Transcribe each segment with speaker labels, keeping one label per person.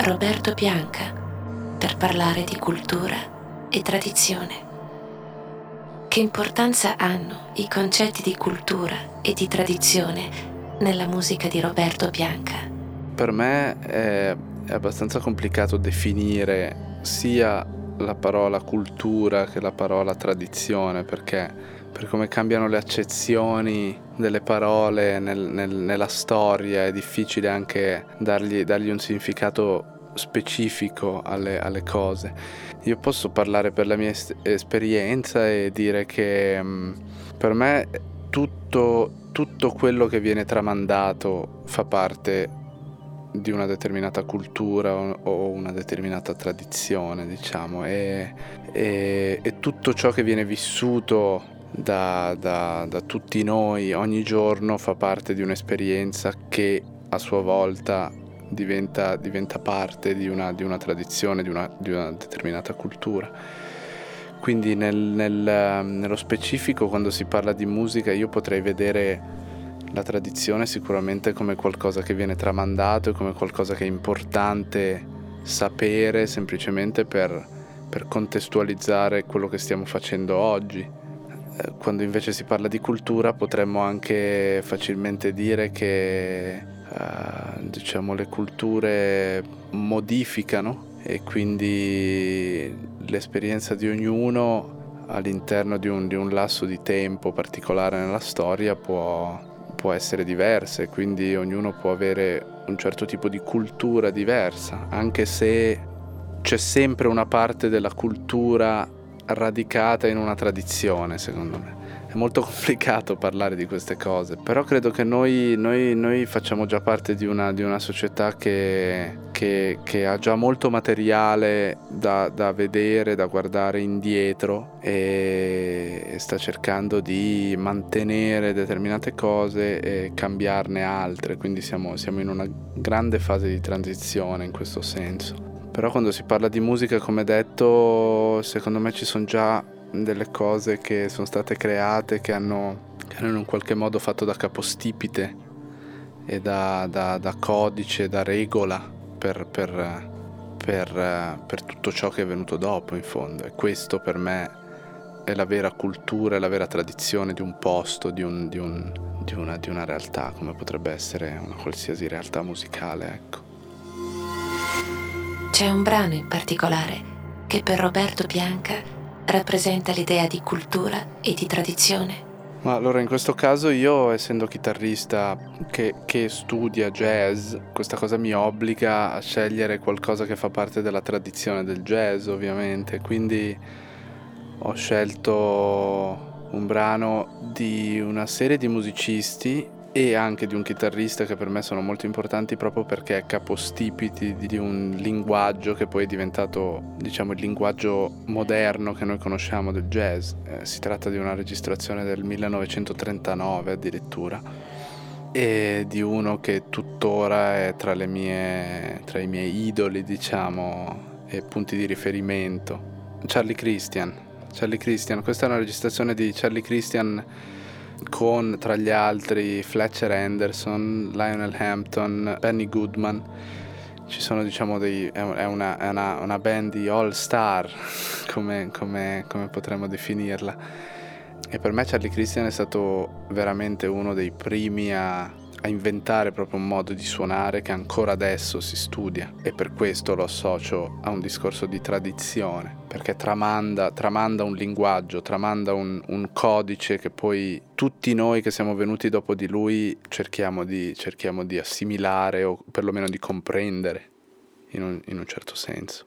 Speaker 1: Roberto Bianca per parlare di cultura e tradizione. Che importanza hanno i concetti di cultura e di tradizione nella musica di Roberto Bianca?
Speaker 2: Per me è abbastanza complicato definire sia la parola cultura che la parola tradizione, perché per come cambiano le accezioni delle parole nella storia è difficile anche dargli un significato specifico alle cose. Io posso parlare per la mia esperienza e dire che per me tutto quello che viene tramandato fa parte di una determinata cultura o una determinata tradizione, diciamo, e tutto ciò che viene vissuto da tutti noi ogni giorno fa parte di un'esperienza che a sua volta diventa parte di una tradizione, di una determinata cultura. Quindi nello specifico, quando si parla di musica, io potrei vedere la tradizione sicuramente come qualcosa che viene tramandato e come qualcosa che è importante sapere semplicemente per contestualizzare quello che stiamo facendo oggi. Quando invece si parla di cultura potremmo anche facilmente dire che diciamo le culture modificano e quindi l'esperienza di ognuno all'interno di un lasso di tempo particolare nella storia può essere diversa, e quindi ognuno può avere un certo tipo di cultura diversa, anche se c'è sempre una parte della cultura radicata in una tradizione. Secondo me è molto complicato parlare di queste cose, però credo che noi facciamo già parte di una società che ha già molto materiale da vedere, da guardare indietro, e sta cercando di mantenere determinate cose e cambiarne altre, quindi siamo in una grande fase di transizione in questo senso. Però quando si parla di musica, come detto, secondo me ci sono già delle cose che sono state create che hanno in un qualche modo fatto da capostipite e da codice, da regola per tutto ciò che è venuto dopo, in fondo. E questo per me è la vera cultura, è la vera tradizione di un posto, di una realtà, come potrebbe essere una qualsiasi realtà musicale, ecco.
Speaker 1: C'è un brano in particolare che per Roberto Bianca rappresenta l'idea di cultura e di tradizione?
Speaker 2: Ma allora, in questo caso io, essendo chitarrista che studia jazz, questa cosa mi obbliga a scegliere qualcosa che fa parte della tradizione del jazz, ovviamente. Quindi ho scelto un brano di una serie di musicisti e anche di un chitarrista che per me sono molto importanti, proprio perché è capostipiti di un linguaggio che poi è diventato, diciamo, il linguaggio moderno che noi conosciamo del jazz. Si tratta di una registrazione del 1939 addirittura, e di uno che tuttora è tra i miei idoli, diciamo, e punti di riferimento. Charlie Christian. Questa è una registrazione di Charlie Christian con, tra gli altri, Fletcher Henderson, Lionel Hampton, Benny Goodman. Ci sono, diciamo, è una band di all star, come potremmo definirla. E per me Charlie Christian è stato veramente uno dei primi a inventare proprio un modo di suonare che ancora adesso si studia, e per questo lo associo a un discorso di tradizione, perché tramanda un linguaggio, tramanda un codice che poi tutti noi che siamo venuti dopo di lui cerchiamo di assimilare, o perlomeno di comprendere in un certo senso.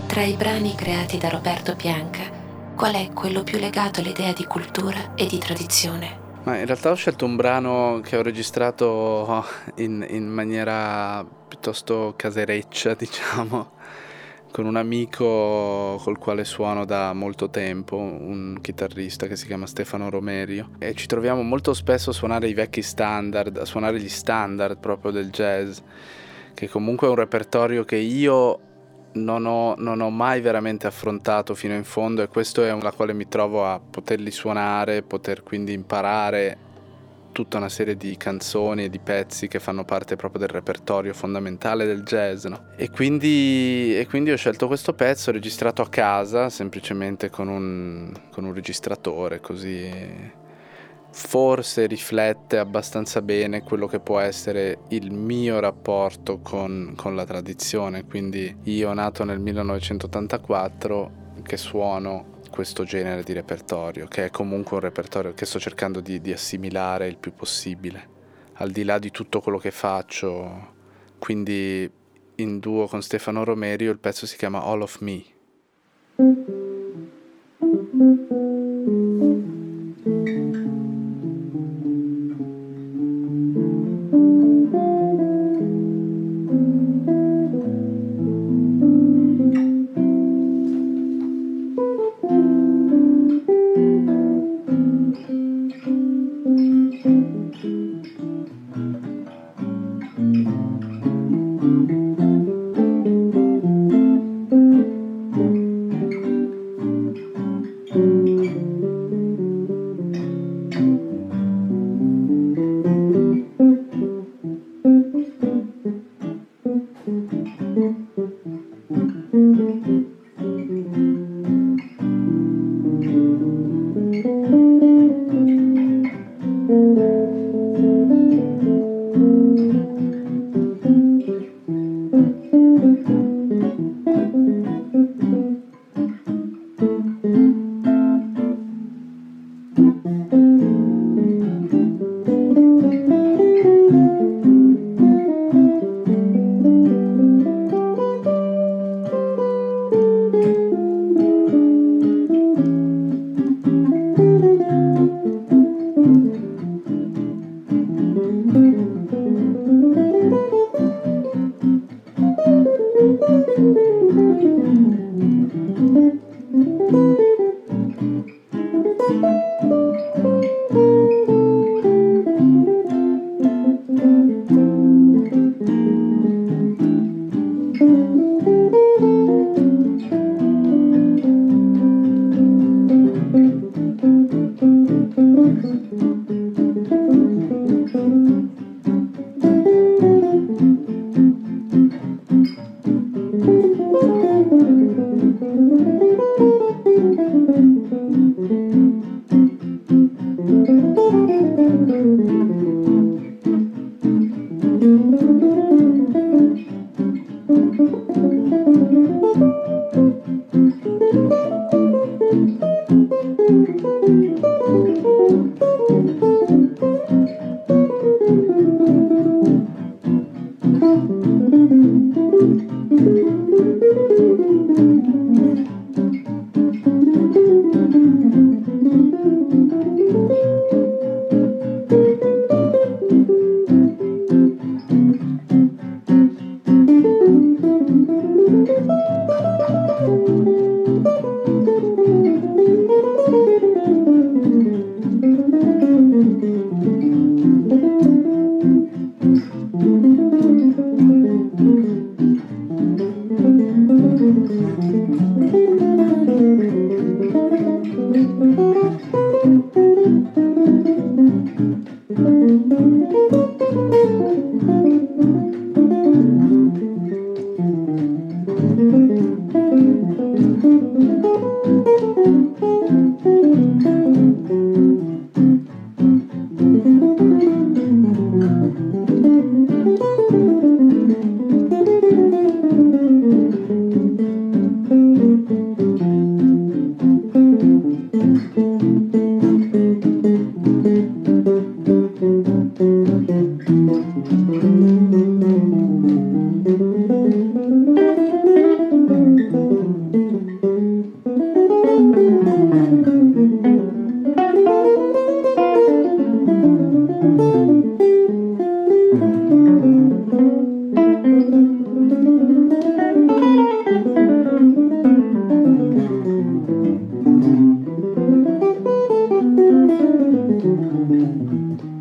Speaker 1: Tra i brani creati da Roberto Pianca, qual è quello più legato all'idea di cultura e di tradizione?
Speaker 2: Ma in realtà ho scelto un brano che ho registrato in maniera piuttosto casereccia, diciamo, con un amico col quale suono da molto tempo, un chitarrista che si chiama Stefano Romerio, e ci troviamo molto spesso a suonare i vecchi standard, a suonare gli standard proprio del jazz, che comunque è un repertorio che io non ho mai veramente affrontato fino in fondo, e questo è la quale mi trovo a poterli suonare, poter quindi imparare tutta una serie di canzoni e di pezzi che fanno parte proprio del repertorio fondamentale del jazz, no? E quindi ho scelto questo pezzo registrato a casa, semplicemente con un registratore, così forse riflette abbastanza bene quello che può essere il mio rapporto con la tradizione. Quindi io, nato nel 1984, che suono questo genere di repertorio, che è comunque un repertorio che sto cercando di assimilare il più possibile, al di là di tutto quello che faccio. Quindi in duo con Stefano Romerio il pezzo si chiama All of Me.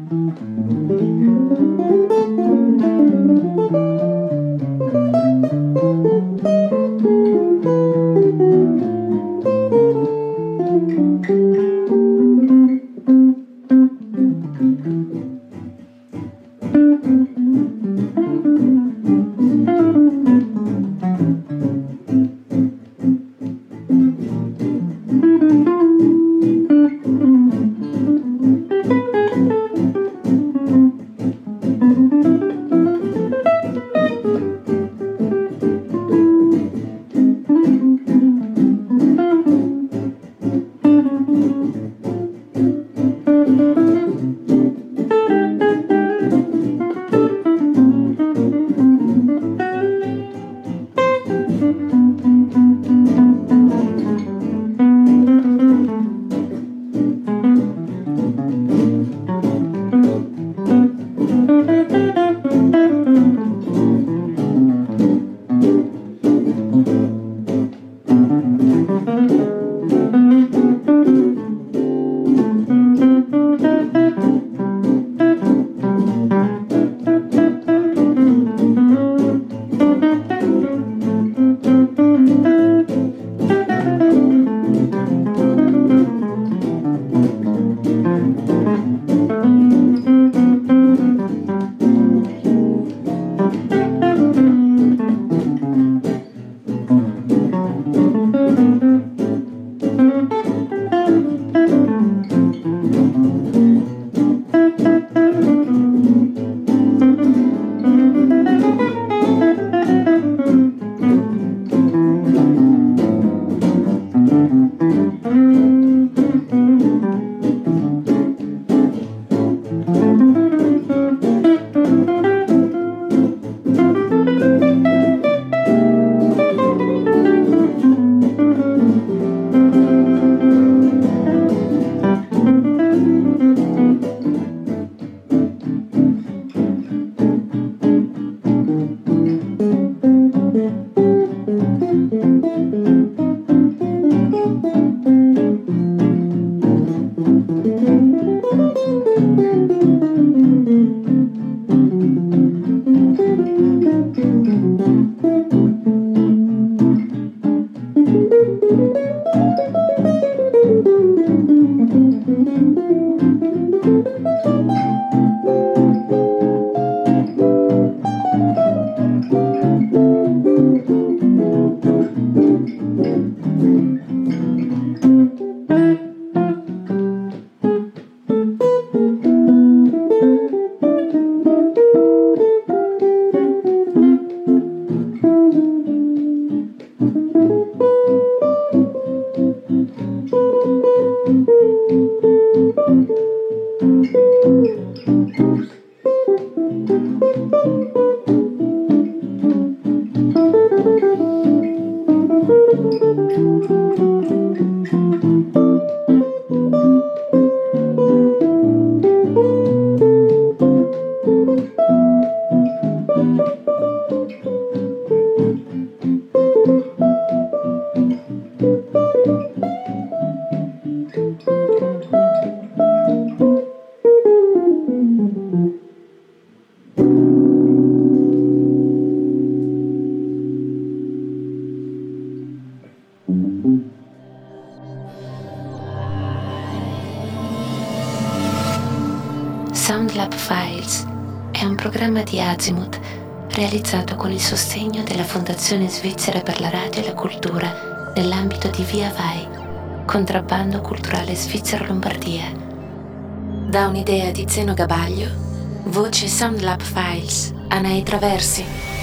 Speaker 1: Soundlab Files è un programma di Azimuth realizzato con il sostegno della Fondazione Svizzera per la Radio e la Cultura nell'ambito di Via Vai, contrabbando culturale Svizzera Lombardia. Da un'idea di Zeno Gabaglio, voce Soundlab Files, Anei Traversi.